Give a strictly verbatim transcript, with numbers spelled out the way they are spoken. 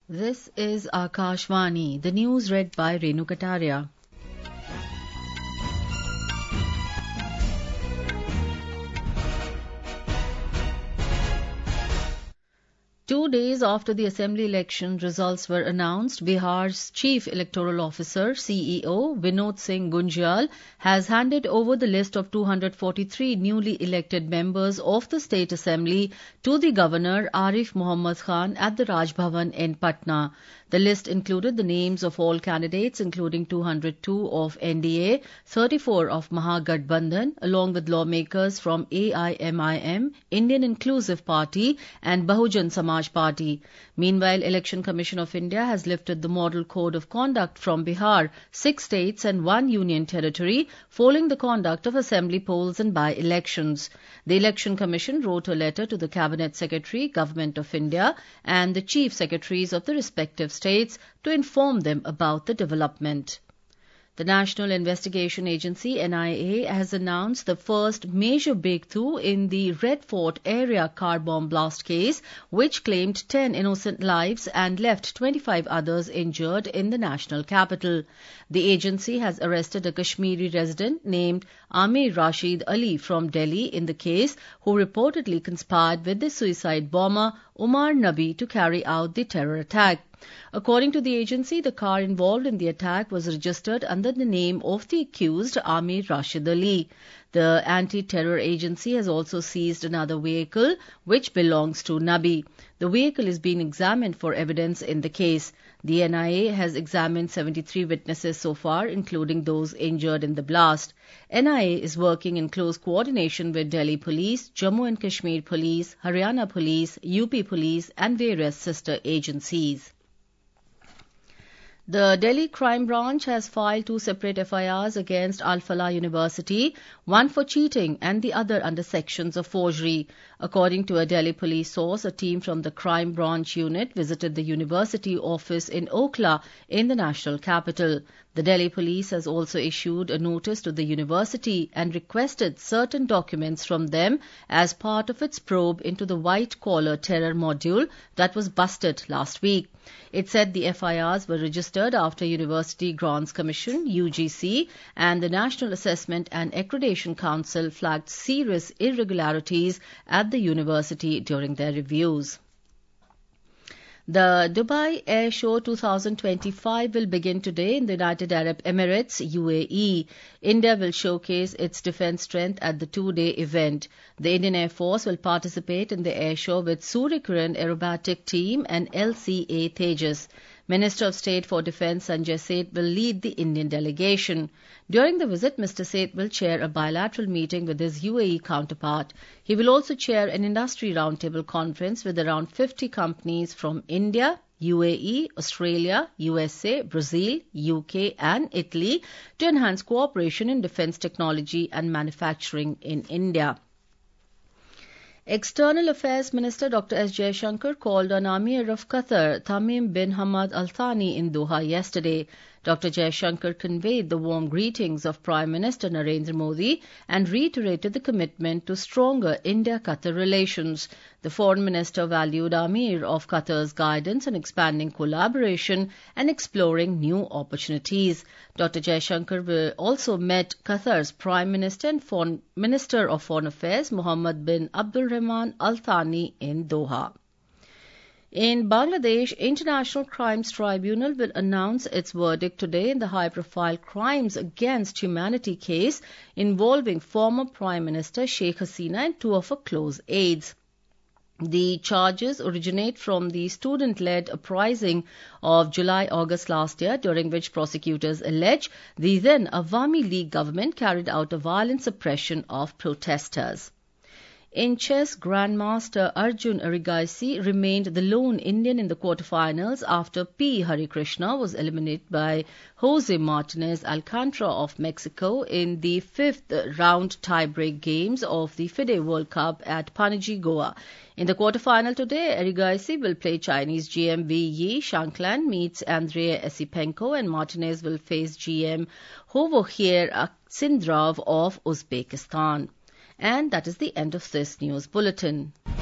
This is Akashvani, the news read by Renu Kataria. Two days after the assembly election results were announced, Bihar's Chief Electoral Officer, C E O, Vinod Singh Gunjal, has handed over the list of two hundred forty-three newly elected members of the State Assembly to the Governor Arif Mohammad Khan at the Raj Bhavan in Patna. The list included the names of all candidates, including two hundred two of N D A, thirty-four of Mahagathbandhan, along with lawmakers from A I M I M, Indian Inclusive Party and Bahujan Samaj Party. Meanwhile, Election Commission of India has lifted the Model Code of Conduct from Bihar, six states and one union territory, following the conduct of assembly polls and by-elections. The Election Commission wrote a letter to the Cabinet Secretary, Government of India, and the Chief Secretaries of the respective states to inform them about the development. The National Investigation Agency, N I A, has announced the first major breakthrough in the Red Fort area car bomb blast case, which claimed ten innocent lives and left twenty-five others injured in the national capital. The agency has arrested a Kashmiri resident named Amir Rashid Ali from Delhi in the case, who reportedly conspired with the suicide bomber Umar Nabi to carry out the terror attack. According to the agency, the car involved in the attack was registered under the name of the accused, Amir Rashid Ali. The anti-terror agency has also seized another vehicle which belongs to Nabi. The vehicle is being examined for evidence in the case. The N I A has examined seventy-three witnesses so far, including those injured in the blast. N I A is working in close coordination with Delhi Police, Jammu and Kashmir Police, Haryana Police, U P Police and various sister agencies. The Delhi Crime Branch has filed two separate F I Rs against Al Falah University, one for cheating and the other under sections of forgery. According to a Delhi police source, a team from the Crime Branch unit visited the university office in Okhla in the national capital. The Delhi police has also issued a notice to the university and requested certain documents from them as part of its probe into the white-collar terror module that was busted last week. It said the F I Rs were registered after University Grants Commission, U G C, and the National Assessment and Accreditation Council flagged serious irregularities at the university during their reviews. The Dubai Air Show twenty twenty-five will begin today in the United Arab Emirates, U A E. India will showcase its defence strength at the two-day event. The Indian Air Force will participate in the air show with Suryakiran Aerobatic Team and L C A Tejas. Minister of State for Defence Sanjay Seth will lead the Indian delegation. During the visit, Mister Seth will chair a bilateral meeting with his U A E counterpart. He will also chair an industry roundtable conference with around fifty companies from India, U A E, Australia, U S A, Brazil, U K and Italy to enhance cooperation in defence technology and manufacturing in India. External Affairs Minister Doctor S. Jaishankar called on Amir of Qatar, Tamim bin Hamad Al Thani, in Doha yesterday. Doctor Jaishankar conveyed the warm greetings of Prime Minister Narendra Modi and reiterated the commitment to stronger India-Qatar relations. The Foreign Minister valued Amir of Qatar's guidance on expanding collaboration and exploring new opportunities. Doctor Jaishankar also met Qatar's Prime Minister and Foreign Minister of Foreign Affairs Mohammed bin Abdul Rahman Al Thani in Doha. In Bangladesh, International Crimes Tribunal will announce its verdict today in the high-profile crimes against humanity case involving former Prime Minister Sheikh Hasina and two of her close aides. The charges originate from the student-led uprising of July-August last year, during which prosecutors allege the then Awami League government carried out a violent suppression of protesters. In chess, Grandmaster Arjun Erigaisi remained the lone Indian in the quarterfinals after P. Harikrishna was eliminated by Jose Martinez Alcantara of Mexico in the fifth round tie-break games of the FIDE World Cup at Panaji, Goa. In the quarterfinal today, Erigaisi will play Chinese G M Wei Yi. Shankland meets Andrei Esipenko and Martinez will face G M Hovokhier Aksindrav of Uzbekistan. And that is the end of this news bulletin.